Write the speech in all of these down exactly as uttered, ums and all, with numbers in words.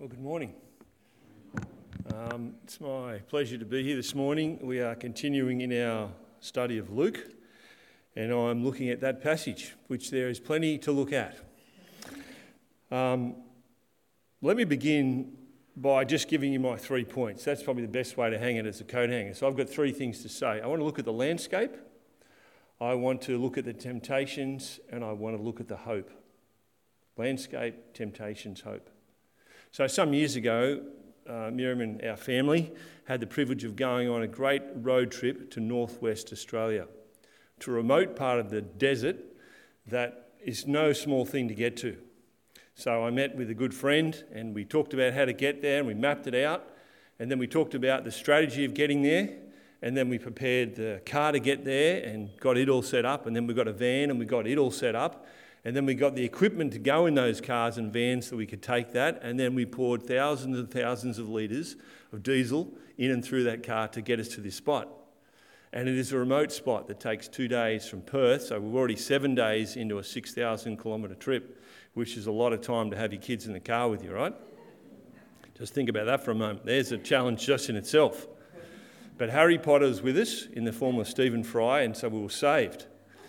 Well, good morning. Um, it's my pleasure to be here this morning. We are continuing in our study of Luke, and I'm looking at that passage, which there is plenty to look at. Um, let me begin by just giving you my three points. That's probably the best way to hang it as a coat hanger. So I've got three things to say. I want to look at the landscape, I want to look at the temptations, and I want to look at the hope. Landscape, temptations, hope. So some years ago, uh, Miriam and our family had the privilege of going on a great road trip to northwest Australia, to a remote part of the desert that is no small thing to get to. So I met with a good friend and we talked about how to get there and we mapped it out, and then we talked about the strategy of getting there, and then we prepared the car to get there and got it all set up, and then we got a van and we got it all set up. And then we got the equipment to go in those cars and vans so we could take that. And then we poured thousands and thousands of litres of diesel in and through that car to get us to this spot. And it is a remote spot that takes two days from Perth. So we're already seven days into a six thousand kilometre trip, which is a lot of time to have your kids in the car with you, right? Just think about that for a moment. There's a challenge just in itself. But Harry Potter's with us in the form of Stephen Fry, and so we were saved.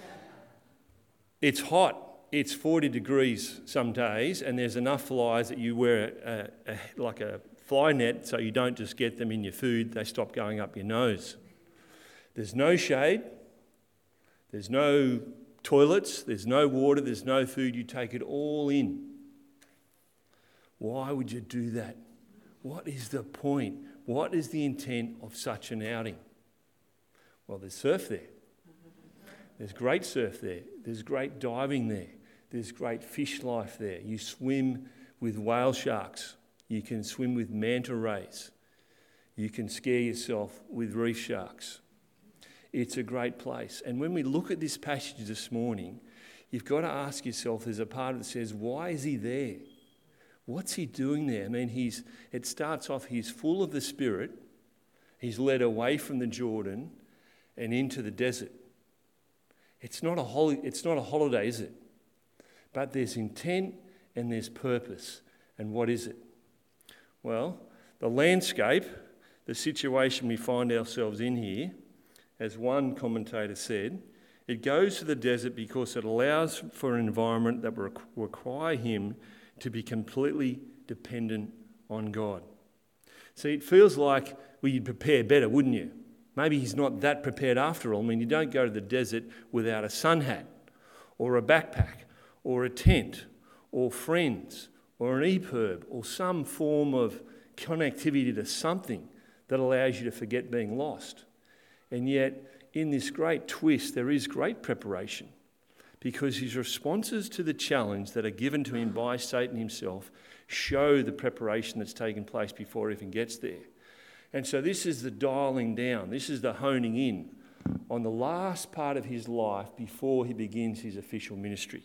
It's hot. It's forty degrees some days, and there's enough flies that you wear a, a, like a fly net so you don't just get them in your food, they stop going up your nose. There's no shade, there's no toilets, there's no water, there's no food, you take it all in. Why would you do that? What is the point? What is the intent of such an outing? Well, there's surf there. There's great surf there. There's great diving there. There's great fish life there. You swim with whale sharks. You can swim with manta rays. You can scare yourself with reef sharks. It's a great place. And when we look at this passage this morning, you've got to ask yourself, there's a part of it that says, why is he there? What's he doing there? I mean, he's. it starts off, he's full of the Spirit. He's led away from the Jordan and into the desert. It's not a hol- It's not a holiday, is it? But there's intent and there's purpose. And what is it? Well, the landscape, the situation we find ourselves in here, as one commentator said, it goes to the desert because it allows for an environment that will require him to be completely dependent on God. See, it feels like well, you'd prepare better, wouldn't you? Maybe he's not that prepared after all. I mean, you don't go to the desert without a sun hat or a backpack or a tent or friends or an E P I R B or some form of connectivity to something that allows you to forget being lost. And yet, in this great twist, there is great preparation because his responses to the challenge that are given to him by Satan himself show the preparation that's taken place before he even gets there. And so this is the dialing down, this is the honing in on the last part of his life before he begins his official ministry.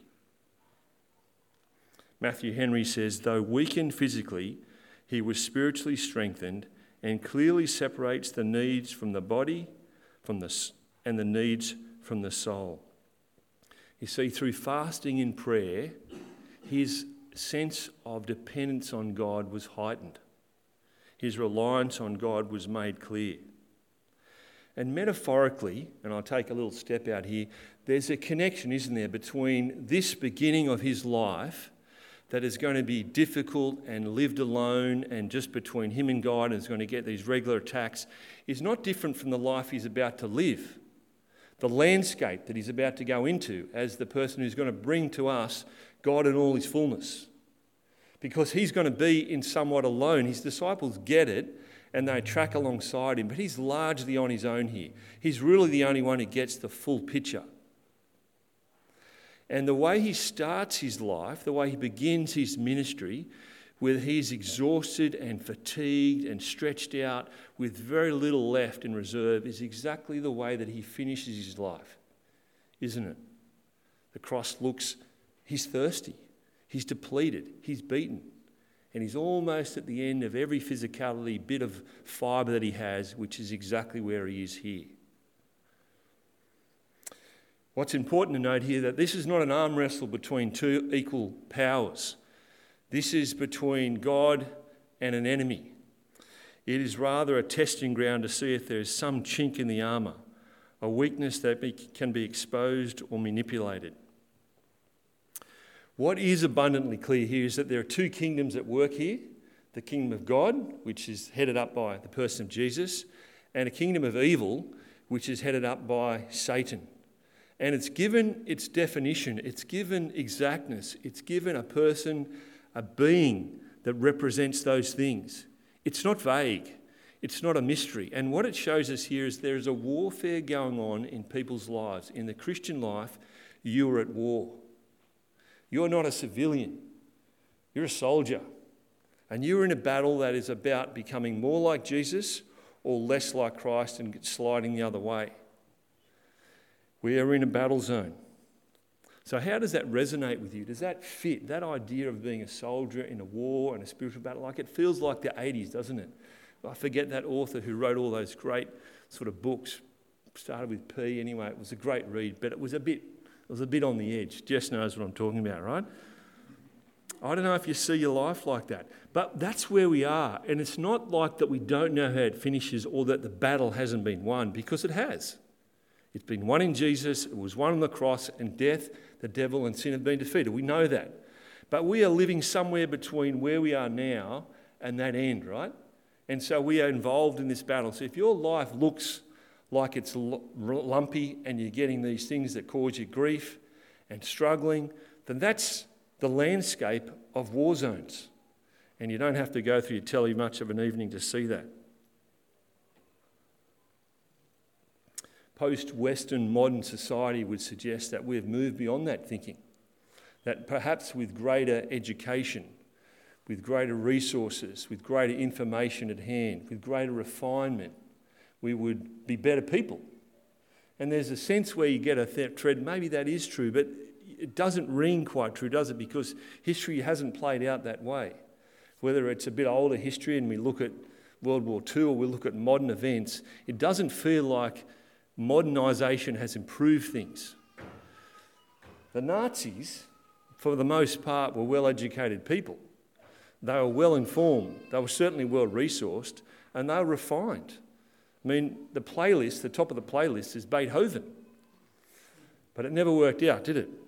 Matthew Henry says, though weakened physically, he was spiritually strengthened and clearly separates the needs from the body from the, and the needs from the soul. You see, through fasting and prayer, his sense of dependence on God was heightened. His reliance on God was made clear. And metaphorically, and I'll take a little step out here, there's a connection, isn't there, between this beginning of his life that is going to be difficult and lived alone and just between him and God and is going to get these regular attacks, is not different from the life he's about to live. The landscape that he's about to go into as the person who's going to bring to us God in all his fullness. Because he's going to be in somewhat alone. His disciples get it and they track alongside him, but he's largely on his own here. He's really the only one who gets the full picture. And the way he starts his life, the way he begins his ministry, where he's exhausted and fatigued and stretched out with very little left in reserve, is exactly the way that he finishes his life, isn't it? The cross looks, he's thirsty, he's depleted, he's beaten, and he's almost at the end of every physicality, bit of fibre that he has, which is exactly where he is here. What's important to note here that this is not an arm wrestle between two equal powers. This is between God and an enemy. It is rather a testing ground to see if there is some chink in the armour, a weakness that be, can be exposed or manipulated. What is abundantly clear here is that there are two kingdoms at work here, the kingdom of God, which is headed up by the person of Jesus, and a kingdom of evil, which is headed up by Satan. And it's given its definition, it's given exactness, it's given a person, a being that represents those things. It's not vague, it's not a mystery. And what it shows us here is there is a warfare going on in people's lives. In the Christian life, you are at war. You're not a civilian, you're a soldier. And you're in a battle that is about becoming more like Jesus or less like Christ and sliding the other way. We are in a battle zone. So how does that resonate with you? Does that fit, that idea of being a soldier in a war and a spiritual battle? Like it feels like the eighties, doesn't it? I forget that author who wrote all those great sort of books. Started with P anyway. It was a great read, but it was a bit, it was a bit on the edge. Jess knows what I'm talking about, right? I don't know if you see your life like that, but that's where we are. And it's not like that we don't know how it finishes or that the battle hasn't been won, because it has. It's been won in Jesus, it was won on the cross, and death, the devil and sin have been defeated. We know that. But we are living somewhere between where we are now and that end, right? And so we are involved in this battle. So if your life looks like it's lumpy and you're getting these things that cause you grief and struggling, then that's the landscape of war zones. And you don't have to go through your telly much of an evening to see that. Post-Western modern society would suggest that we've moved beyond that thinking, that perhaps with greater education, with greater resources, with greater information at hand, with greater refinement, we would be better people. And there's a sense where you get a th- thread, maybe that is true, but it doesn't ring quite true, does it? Because history hasn't played out that way. Whether it's a bit older history and we look at World War Two or we look at modern events, it doesn't feel like modernisation has improved things. The Nazis, for the most part, were well-educated people. They were well-informed, they were certainly well-resourced, and they were refined. I mean, the playlist, the top of the playlist is Beethoven. But it never worked out, did it?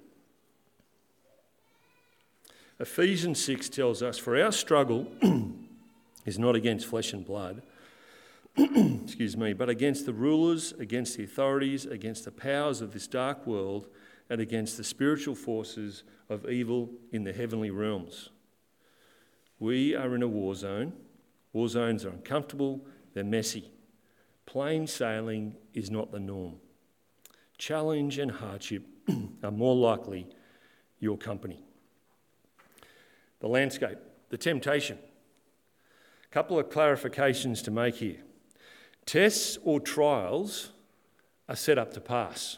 Ephesians six tells us, for our struggle is not against flesh and blood, excuse me, but against the rulers, against the authorities, against the powers of this dark world, and against the spiritual forces of evil in the heavenly realms. We are in a war zone. War zones are uncomfortable, they're messy. Plain sailing is not the norm. Challenge and hardship are more likely your company. The landscape, the temptation. A couple of clarifications to make here. Tests or trials are set up to pass.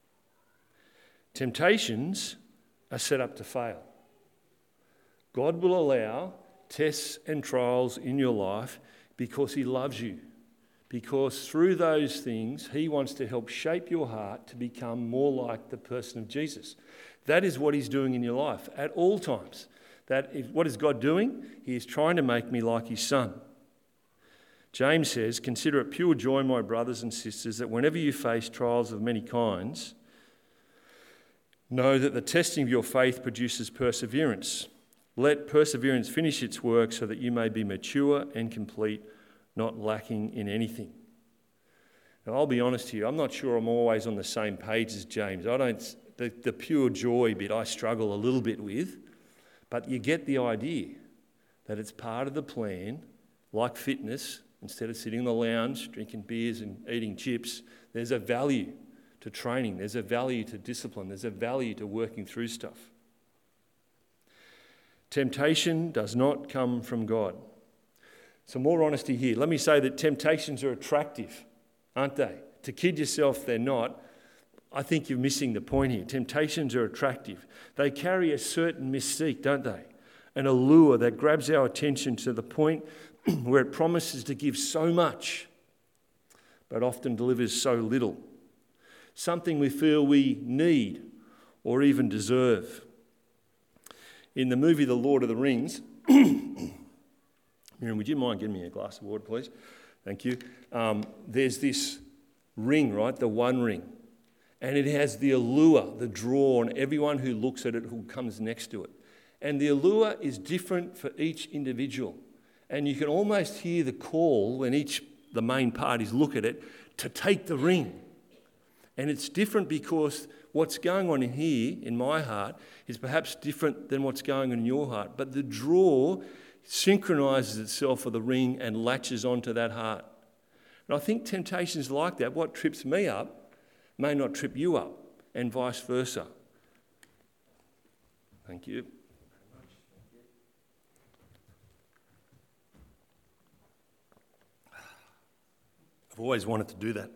Temptations are set up to fail. God will allow tests and trials in your life because he loves you. Because through those things, he wants to help shape your heart to become more like the person of Jesus. That is what he's doing in your life at all times. That is, what is God doing? He is trying to make me like his son. James says, consider it pure joy, my brothers and sisters, that whenever you face trials of many kinds, know that the testing of your faith produces perseverance. Let perseverance finish its work so that you may be mature and complete, not lacking in anything. Now, I'll be honest here, I'm not sure I'm always on the same page as James. I don't, the, the pure joy bit I struggle a little bit with, but you get the idea that it's part of the plan, like fitness. Instead of sitting in the lounge, drinking beers and eating chips, there's a value to training, there's a value to discipline, there's a value to working through stuff. Temptation does not come from God. Some more honesty here. Let me say that temptations are attractive, aren't they? To kid yourself, they're not. I think you're missing the point here. Temptations are attractive. They carry a certain mystique, don't they? An allure that grabs our attention to the point where it promises to give so much, but often delivers so little. Something we feel we need or even deserve. In the movie The Lord of the Rings, Miriam, would you mind getting me a glass of water, please? Thank you. Um, there's this ring, right? The one ring. And it has the allure, the draw on everyone who looks at it, who comes next to it. And the allure is different for each individual. And you can almost hear the call when each, the main parties look at it, to take the ring. And it's different because what's going on in here, in my heart, is perhaps different than what's going on in your heart. But the draw synchronises itself with the ring and latches onto that heart. And I think temptations like that, what trips me up, may not trip you up, and vice versa. Thank you. I've always wanted to do that.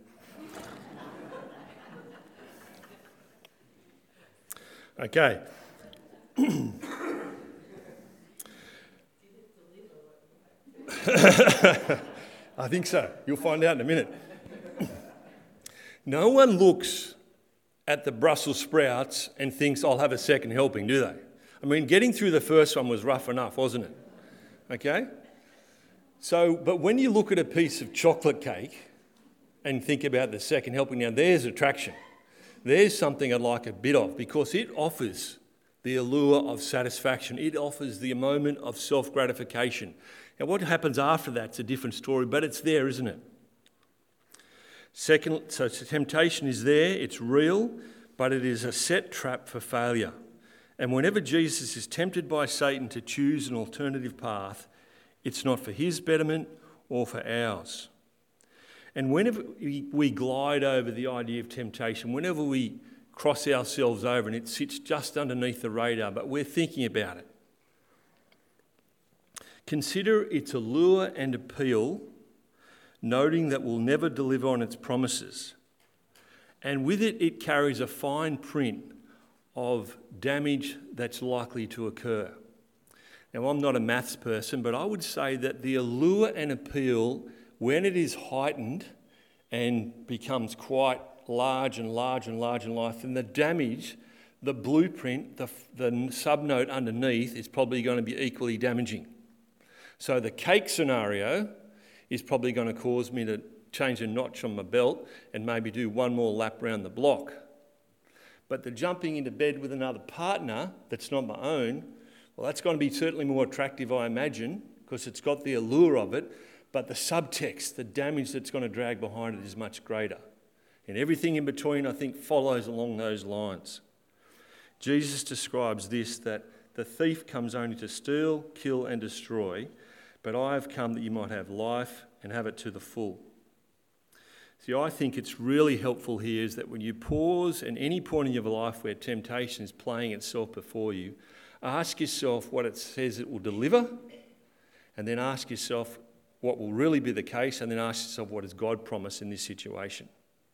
Okay. I think so. You'll find out in a minute. No one looks at the Brussels sprouts and thinks, I'll have a second helping, do they? I mean, getting through the first one was rough enough, wasn't it? Okay? So, but when you look at a piece of chocolate cake and think about the second helping, now there's attraction. There's something I'd like a bit of because it offers the allure of satisfaction. It offers the moment of self-gratification. Now, what happens after that's a different story, but it's there, isn't it? Second, so temptation is there, it's real, but it is a set trap for failure. And whenever Jesus is tempted by Satan to choose an alternative path, it's not for his betterment or for ours. And whenever we glide over the idea of temptation, whenever we cross ourselves over and it sits just underneath the radar, but we're thinking about it, consider its allure and appeal, noting that we'll never deliver on its promises. And with it, it carries a fine print of damage that's likely to occur. Now, I'm not a maths person, but I would say that the allure and appeal, when it is heightened and becomes quite large and large and large in life, then the damage, the blueprint, the, the subnote underneath is probably going to be equally damaging. So the cake scenario is probably going to cause me to change a notch on my belt and maybe do one more lap around the block. But the jumping into bed with another partner that's not my own, well, that's going to be certainly more attractive, I imagine, because it's got the allure of it, but the subtext, the damage that's going to drag behind it is much greater. And everything in between, I think, follows along those lines. Jesus describes this, that the thief comes only to steal, kill and destroy, but I have come that you might have life and have it to the full. See, I think it's really helpful here is that when you pause at any point in your life where temptation is playing itself before you, ask yourself what it says it will deliver, and then ask yourself what will really be the case, and then ask yourself what does God promise in this situation.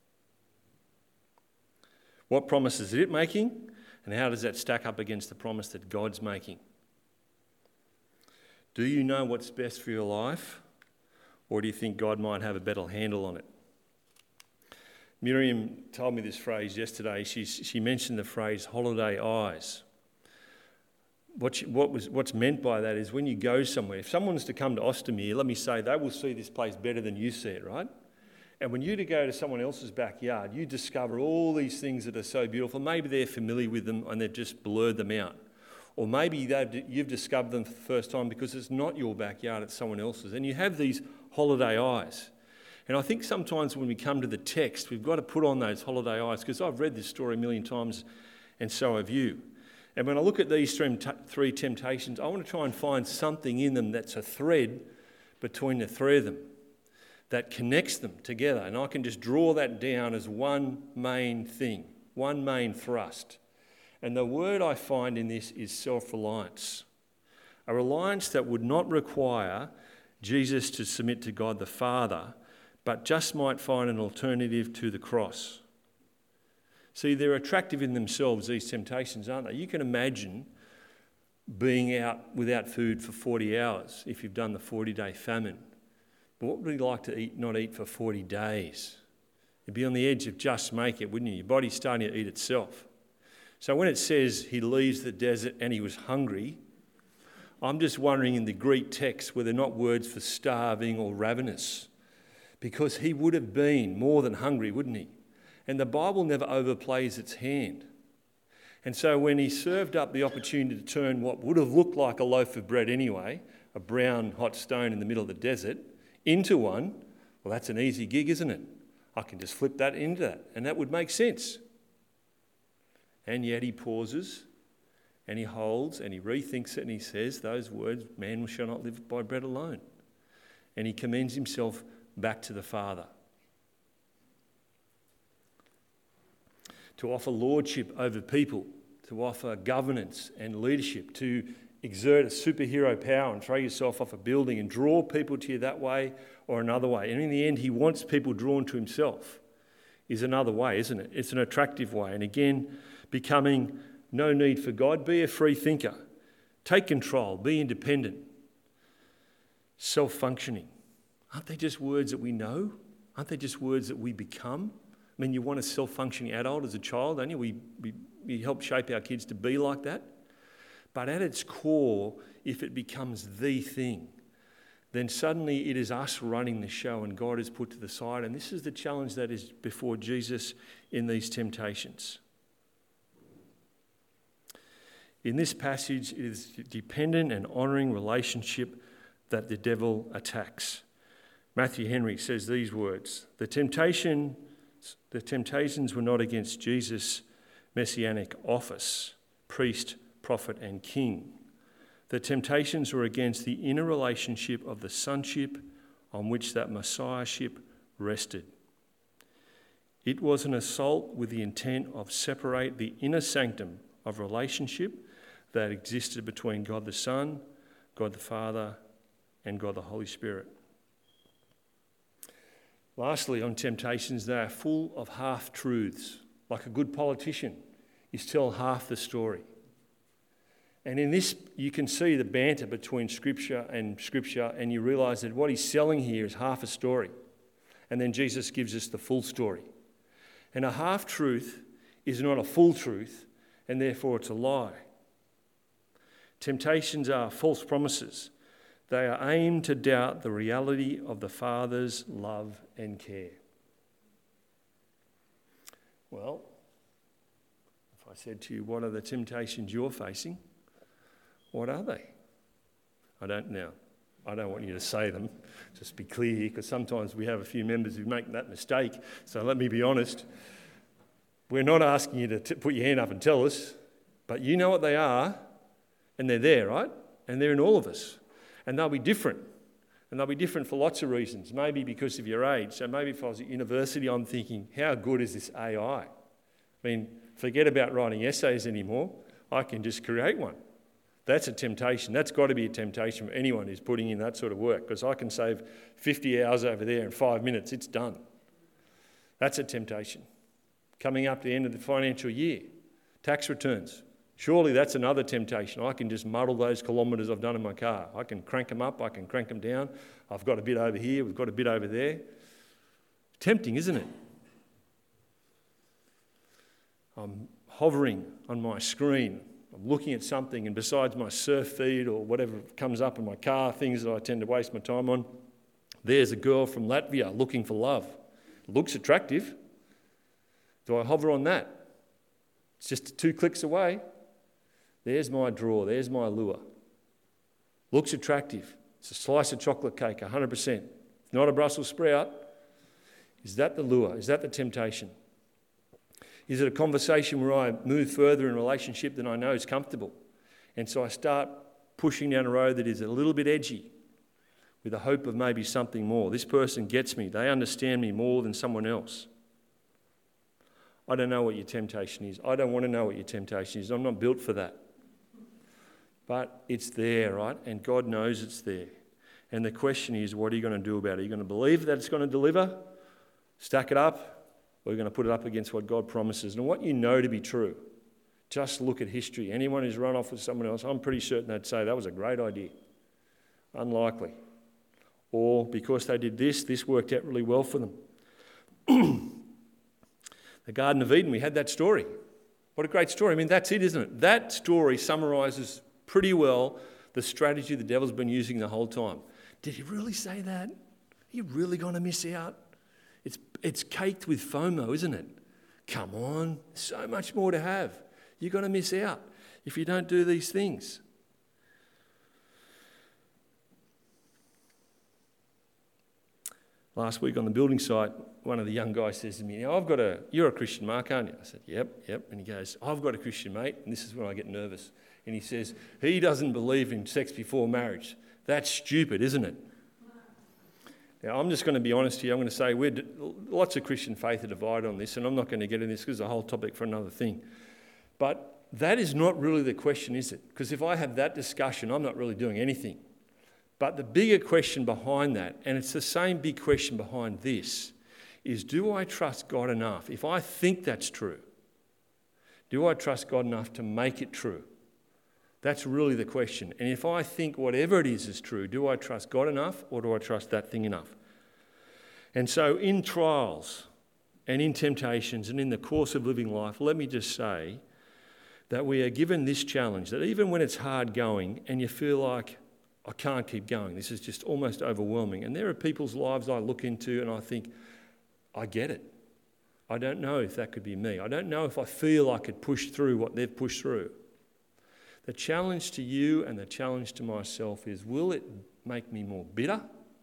What promises is it making, and how does that stack up against the promise that God's making? Do you know what's best for your life, or do you think God might have a better handle on it? Miriam told me this phrase yesterday. She, she mentioned the phrase holiday eyes. What, she, what was, what's meant by that is when you go somewhere, if someone's to come to Ostermeer, let me say, they will see this place better than you see it, right? And when you to go to someone else's backyard, you discover all these things that are so beautiful. Maybe they're familiar with them and they've just blurred them out. Or maybe they've, you've discovered them for the first time because it's not your backyard, it's someone else's. And you have these holiday eyes. And I think sometimes when we come to the text, we've got to put on those holiday eyes, because I've read this story a million times and so have you. And when I look at these three temptations, I want to try and find something in them that's a thread between the three of them that connects them together. And I can just draw that down as one main thing, one main thrust. And the word I find in this is self-reliance. A reliance that would not require Jesus to submit to God the Father, but just might find an alternative to the cross. See, they're attractive in themselves, these temptations, aren't they? You can imagine being out without food for forty hours if you've done the forty-day famine. But what would you like to eat, not eat for forty days? You'd be on the edge of just make it, wouldn't you? Your body's starting to eat itself. So when it says he leaves the desert and he was hungry, I'm just wondering in the Greek text were there not words for starving or ravenous? Because he would have been more than hungry, wouldn't he? And the Bible never overplays its hand. And so when he served up the opportunity to turn what would have looked like a loaf of bread anyway, a brown hot stone in the middle of the desert, into one, well, that's an easy gig, isn't it? I can just flip that into that, and that would make sense. And yet he pauses, and he holds, and he rethinks it, and he says those words, man shall not live by bread alone. And he commends himself back to the Father. To offer lordship over people, to offer governance and leadership, to exert a superhero power and throw yourself off a building and draw people to you that way or another way. And in the end, he wants people drawn to himself is another way, isn't it? It's an attractive way. And again, becoming no need for God. Be a free thinker. Take control. Be independent. Self-functioning. Aren't they just words that we know? Aren't they just words that we become? I mean, you want a self-functioning adult as a child, don't you? We, we, we help shape our kids to be like that. But at its core, if it becomes the thing, then suddenly it is us running the show and God is put to the side. And this is the challenge that is before Jesus in these temptations. In this passage, it is dependent and honouring relationship that the devil attacks. Matthew Henry says these words, the temptation, the temptations were not against Jesus' messianic office, priest, prophet and king. The temptations were against the inner relationship of the sonship on which that messiahship rested. It was an assault with the intent of separate the inner sanctum of relationship that existed between God the Son, God the Father, and God the Holy Spirit. Lastly, on temptations, they are full of half-truths. Like a good politician, you tell half the story. And in this, you can see the banter between Scripture and Scripture, and you realise that what he's selling here is half a story. And then Jesus gives us the full story. And a half-truth is not a full truth, and therefore it's a lie. Temptations are false promises. They are aimed to doubt the reality of the Father's love and care. Well, if I said to you, what are the temptations you're facing? What are they? I don't know. I don't want you to say them. Just be clear here, because sometimes we have a few members who make that mistake. So let me be honest. We're not asking you to t- put your hand up and tell us, but you know what they are, and they're there, right? And they're in all of us. And they'll be different. And they'll be different for lots of reasons. Maybe because of your age. So maybe if I was at university, I'm thinking, how good is this A I? I mean, forget about writing essays anymore. I can just create one. That's a temptation. That's got to be a temptation for anyone who's putting in that sort of work, because I can save fifty hours over there in five minutes. It's done. That's a temptation. Coming up to the end of the financial year, tax returns. Surely that's another temptation. I can just muddle those kilometres I've done in my car. I can crank them up, I can crank them down. I've got a bit over here, we've got a bit over there. Tempting, isn't it? I'm hovering on my screen. I'm looking at something, and besides my surf feed or whatever comes up in my car, things that I tend to waste my time on, there's a girl from Latvia looking for love. Looks attractive. Do I hover on that? It's just two clicks away. There's my draw. There's my lure. Looks attractive. It's a slice of chocolate cake, one hundred percent. It's not a Brussels sprout. Is that the lure? Is that the temptation? Is it a conversation where I move further in a relationship than I know is comfortable? And so I start pushing down a road that is a little bit edgy with the hope of maybe something more. This person gets me. They understand me more than someone else. I don't know what your temptation is. I don't want to know what your temptation is. I'm not built for that. But it's there, right? And God knows it's there. And the question is, what are you going to do about it? Are you going to believe that it's going to deliver? Stack it up? Or are you going to put it up against what God promises? And what you know to be true. Just look at history. Anyone who's run off with someone else, I'm pretty certain they'd say that was a great idea. Unlikely. Or because they did this, this worked out really well for them. The Garden of Eden, we had that story. What a great story. I mean, that's it, isn't it? That story summarises pretty well the strategy the devil's been using the whole time. Did he really say that? Are you really going to miss out? It's, it's caked with FOMO, isn't it? Come on, so much more to have. You're going to miss out if you don't do these things. Last week on the building site, one of the young guys says to me, "Now I've got a, you're a Christian, Mark, aren't you?" I said, "Yep, yep." And he goes, "I've got a Christian mate," and this is when I get nervous. And he says, "He doesn't believe in sex before marriage." That's stupid, isn't it? Now, I'm just going to be honest here. I'm going to say we're lots of Christian faith are divided on this, and I'm not going to get into this because it's a whole topic for another thing. But that is not really the question, is it? Because if I have that discussion, I'm not really doing anything. But the bigger question behind that, and it's the same big question behind this, is do I trust God enough? If I think that's true, do I trust God enough to make it true? That's really the question. And if I think whatever it is is true, do I trust God enough or do I trust that thing enough? And so in trials and in temptations and in the course of living life, let me just say that we are given this challenge, that even when it's hard going and you feel like, I can't keep going, this is just almost overwhelming. And there are people's lives I look into and I think, I get it. I don't know if that could be me. I don't know if I feel I could push through what they've pushed through. The challenge to you and the challenge to myself is, will it make me more bitter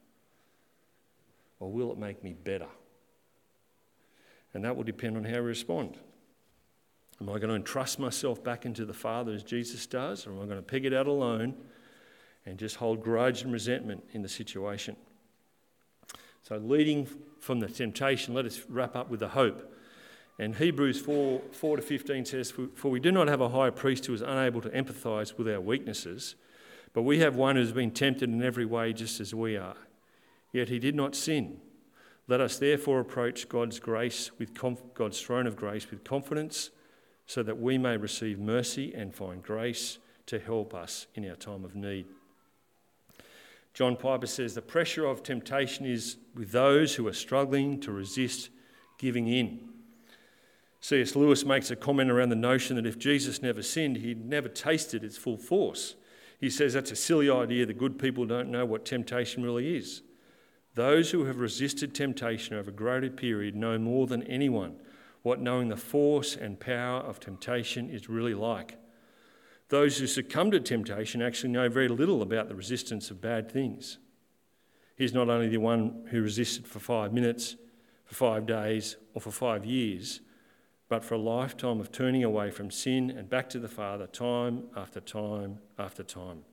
or will it make me better? And that will depend on how we respond. Am I going to entrust myself back into the Father as Jesus does, or am I going to peg it out alone and just hold grudge and resentment in the situation? So leading from the temptation, let us wrap up with the hope. And Hebrews four, four to fifteen says, "For we do not have a high priest who is unable to empathise with our weaknesses, but we have one who has been tempted in every way just as we are. Yet he did not sin. Let us therefore approach God's grace with conf- God's throne of grace with confidence, so that we may receive mercy and find grace to help us in our time of need." John Piper says, "The pressure of temptation is with those who are struggling to resist giving in." C S Lewis makes a comment around the notion that if Jesus never sinned, he'd never tasted its full force. He says that's a silly idea. The good people don't know what temptation really is. Those who have resisted temptation over a greater period know more than anyone what knowing the force and power of temptation is really like. Those who succumb to temptation actually know very little about the resistance of bad things. He's not only the one who resisted for five minutes, for five days, or for five years, but for a lifetime of turning away from sin and back to the Father time after time after time.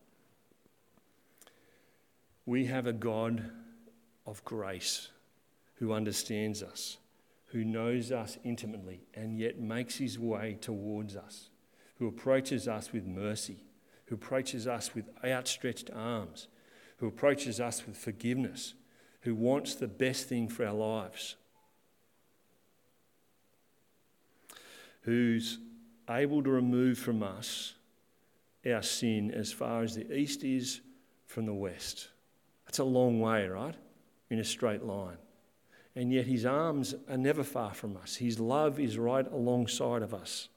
We have a God of grace who understands us, who knows us intimately and yet makes his way towards us, who approaches us with mercy, who approaches us with outstretched arms, who approaches us with forgiveness, who wants the best thing for our lives, who's able to remove from us our sin as far as the east is from the west. That's a long way, right? In a straight line. And yet his arms are never far from us. His love is right alongside of us.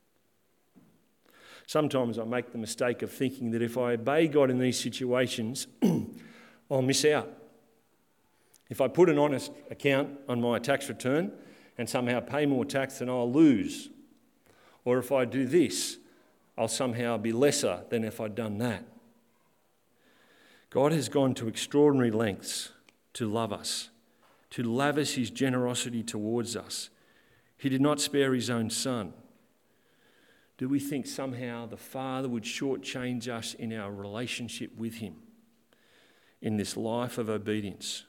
Sometimes I make the mistake of thinking that if I obey God in these situations, I'll miss out. If I put an honest account on my tax return and somehow pay more tax, then I'll lose. Or if I do this, I'll somehow be lesser than if I'd done that. God has gone to extraordinary lengths to love us, to lavish his generosity towards us. He did not spare his own son. Do we think somehow the Father would shortchange us in our relationship with him in this life of obedience?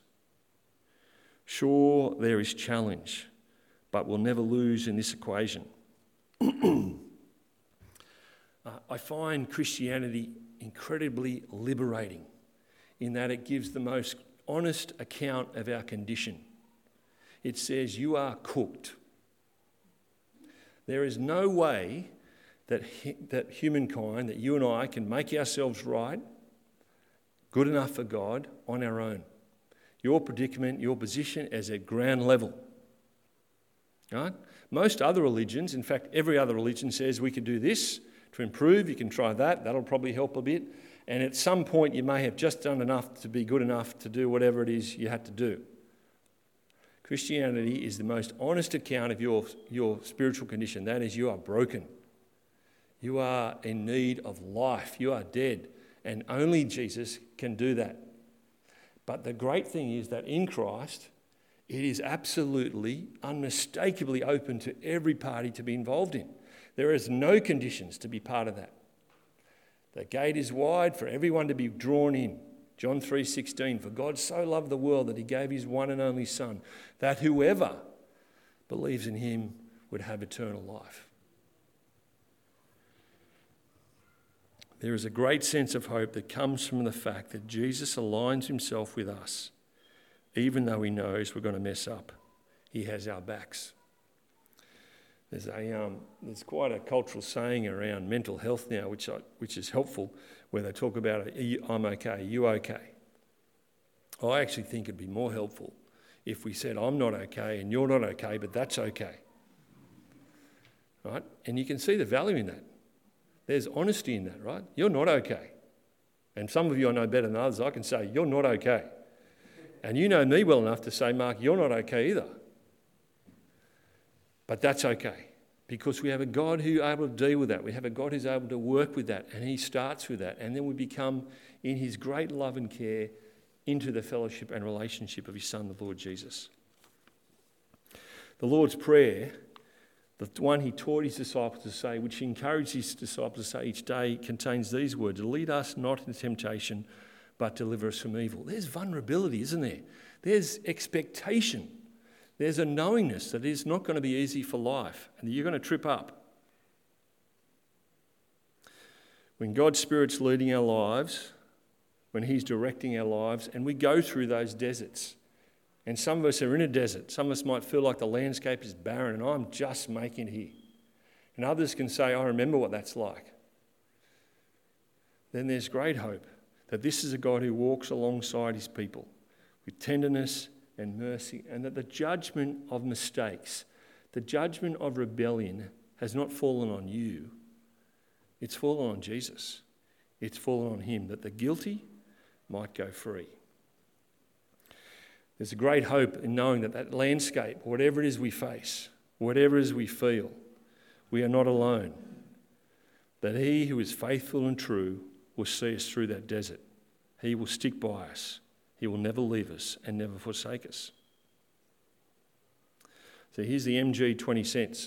Sure, there is challenge, but we'll never lose in this equation. uh, I find Christianity incredibly liberating in that it gives the most honest account of our condition. It says, you are cooked. There is no way that, that humankind, that you and I can make ourselves right, good enough for God on our own. Your predicament, your position is at ground level. Right? Most other religions, in fact, every other religion says we can do this to improve, you can try that, that'll probably help a bit. And at some point you may have just done enough to be good enough to do whatever it is you had to do. Christianity is the most honest account of your, your spiritual condition. That is, you are broken. You are in need of life. You are dead. And only Jesus can do that. But the great thing is that in Christ, it is absolutely, unmistakably open to every party to be involved in. There is no conditions to be part of that. The gate is wide for everyone to be drawn in. John three sixteen, for God so loved the world that he gave his one and only Son, that whoever believes in him would have eternal life. There is a great sense of hope that comes from the fact that Jesus aligns himself with us, even though he knows we're going to mess up. He has our backs. There's a um, there's quite a cultural saying around mental health now, which I, which is helpful, where they talk about I'm okay, are you okay? I actually think it'd be more helpful if we said I'm not okay and you're not okay, but that's okay. Right? And you can see the value in that. There's honesty in that, right? You're not okay. And some of you I know better than others. I can say, you're not okay. And you know me well enough to say, Mark, you're not okay either. But that's okay, because we have a God who's able to deal with that. We have a God who's able to work with that, and he starts with that. And then we become, in his great love and care, into the fellowship and relationship of his Son, the Lord Jesus. The Lord's Prayer, the one he taught his disciples to say, which he encouraged his disciples to say each day, contains these words: lead us not into temptation, but deliver us from evil. There's vulnerability, isn't there? There's expectation. There's a knowingness that it's not going to be easy for life and that you're going to trip up. When God's Spirit's leading our lives, when he's directing our lives, and we go through those deserts, and some of us are in a desert. Some of us might feel like the landscape is barren and I'm just making it here. And others can say, I remember what that's like. Then there's great hope that this is a God who walks alongside his people with tenderness and mercy, and that the judgment of mistakes, the judgment of rebellion has not fallen on you. It's fallen on Jesus. It's fallen on him, that the guilty might go free. There's a great hope in knowing that that landscape, whatever it is we face, whatever it is we feel, we are not alone. That he who is faithful and true will see us through that desert. He will stick by us. He will never leave us and never forsake us. So here's the M G twenty cents.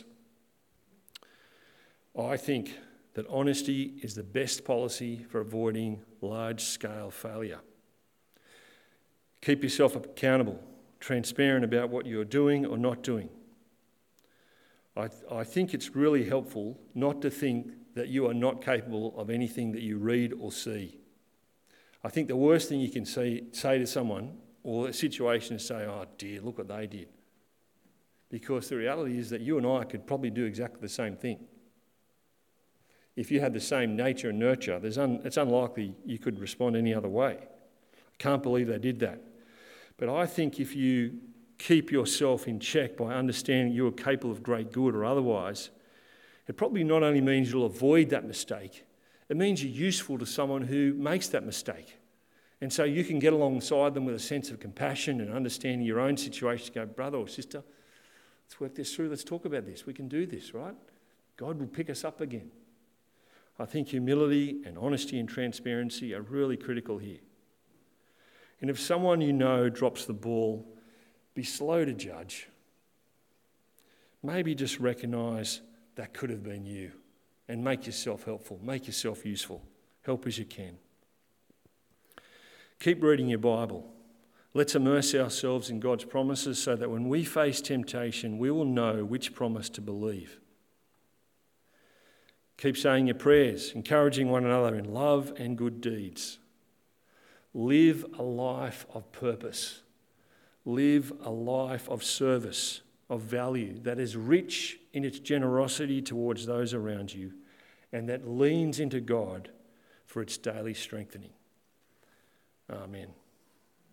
I think that honesty is the best policy for avoiding large-scale failure. Keep yourself accountable, transparent about what you're doing or not doing. I, th- I think it's really helpful not to think that you are not capable of anything that you read or see. I think the worst thing you can say, say to someone or a situation is say, oh dear, look what they did. Because the reality is that you and I could probably do exactly the same thing. If you had the same nature and nurture, there's un, it's unlikely you could respond any other way. I can't believe they did that. But I think if you keep yourself in check by understanding you are capable of great good or otherwise, it probably not only means you'll avoid that mistake, it means you're useful to someone who makes that mistake. And so you can get alongside them with a sense of compassion and understanding your own situation. Go, brother or sister, let's work this through. Let's talk about this. We can do this, right? God will pick us up again. I think humility and honesty and transparency are really critical here. And if someone you know drops the ball, be slow to judge. Maybe just recognise that could have been you. And make yourself helpful, make yourself useful. Help as you can. Keep reading your Bible. Let's immerse ourselves in God's promises so that when we face temptation, we will know which promise to believe. Keep saying your prayers, encouraging one another in love and good deeds. Live a life of purpose. Live a life of service, of value, that is rich in its generosity towards those around you and that leans into God for its daily strengthening. Amen.